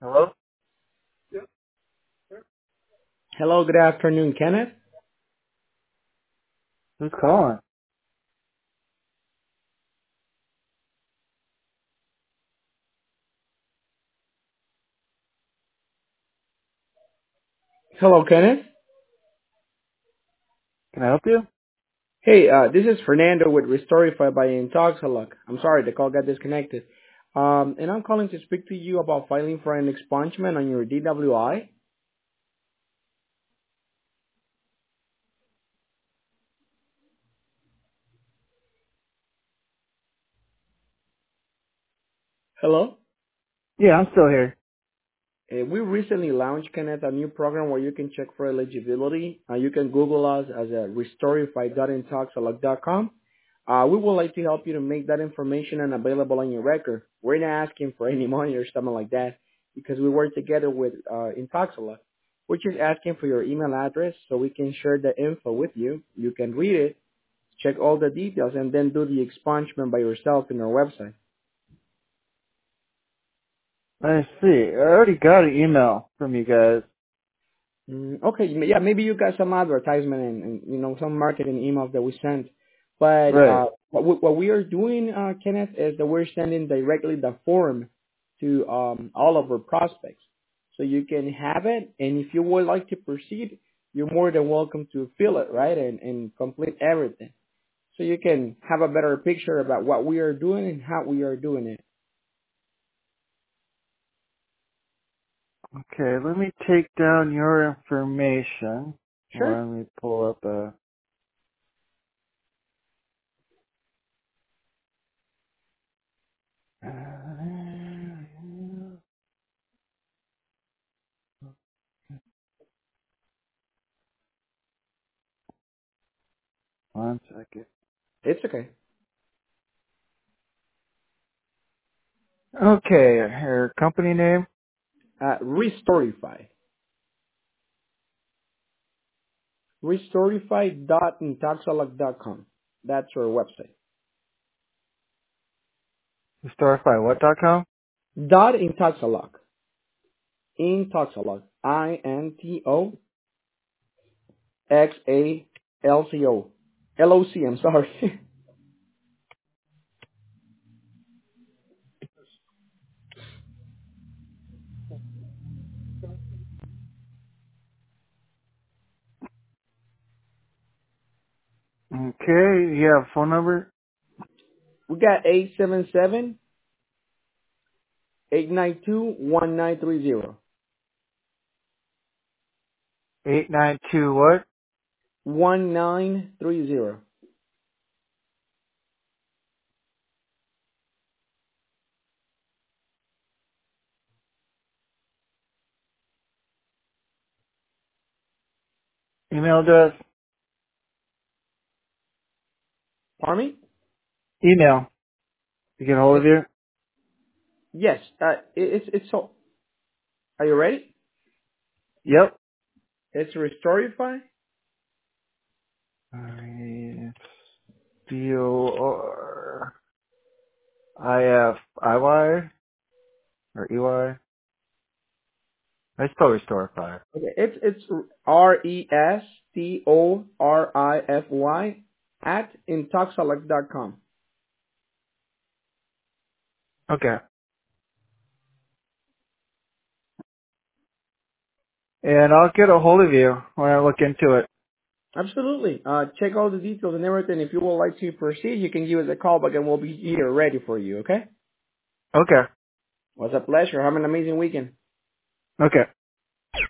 Hello? Hello, good afternoon, Kenneth. Who's calling? Hello, Kenneth. Can I help you? Hey, this is Fernando with Restorify by Intoxalock. I'm sorry, the call got disconnected. And I'm calling to speak to you about filing for an expungement on your DWI. Hello? Yeah, I'm still here. We recently launched, Kenneth, a new program where you can check for eligibility. You can Google us as a restorify.intoxalock.com. We would like to help you to make that information unavailable on your record. We're not asking for any money or something like that because we work together with Intoxalock. We're just asking for your email address so we can share the info with you. You can read it, check all the details, and then do the expungement by yourself in our website. I see. I already got an email from you guys. Okay, yeah, maybe you got some advertisement and some marketing emails that we sent, but Right. what we are doing, Kenneth, is that we're sending directly the form to all of our prospects, so you can have it, and if you would like to proceed, you're more than welcome to fill it, right, and complete everything, so you can have a better picture about what we are doing and how we are doing it. Okay, let me take down your information. Sure, Let me pull up a... One second. it's okay. Okay, your company name? Restorify. Restorify.intoxalock.com. That's our website. StarifyWhat.com? Dot Intoxalock. Intoxalock. Intoxalco. LOC, I'm sorry. Okay, you have a phone number? We got 877-892-1930. 892 what? 1930. Email address? Pardon me? Email. To get a hold of you? Yes. It's so. Are you ready? Yep. It's Restorify. DORIFI or EY? I spell Restorify. Okay. It's Restorify at Intoxalock.com. Okay. And I'll get a hold of you when I look into it. Absolutely. Check all the details and everything. If you would like to proceed, you can give us a call back and we'll be here ready for you, okay? Okay. It was a pleasure. Have an amazing weekend. Okay.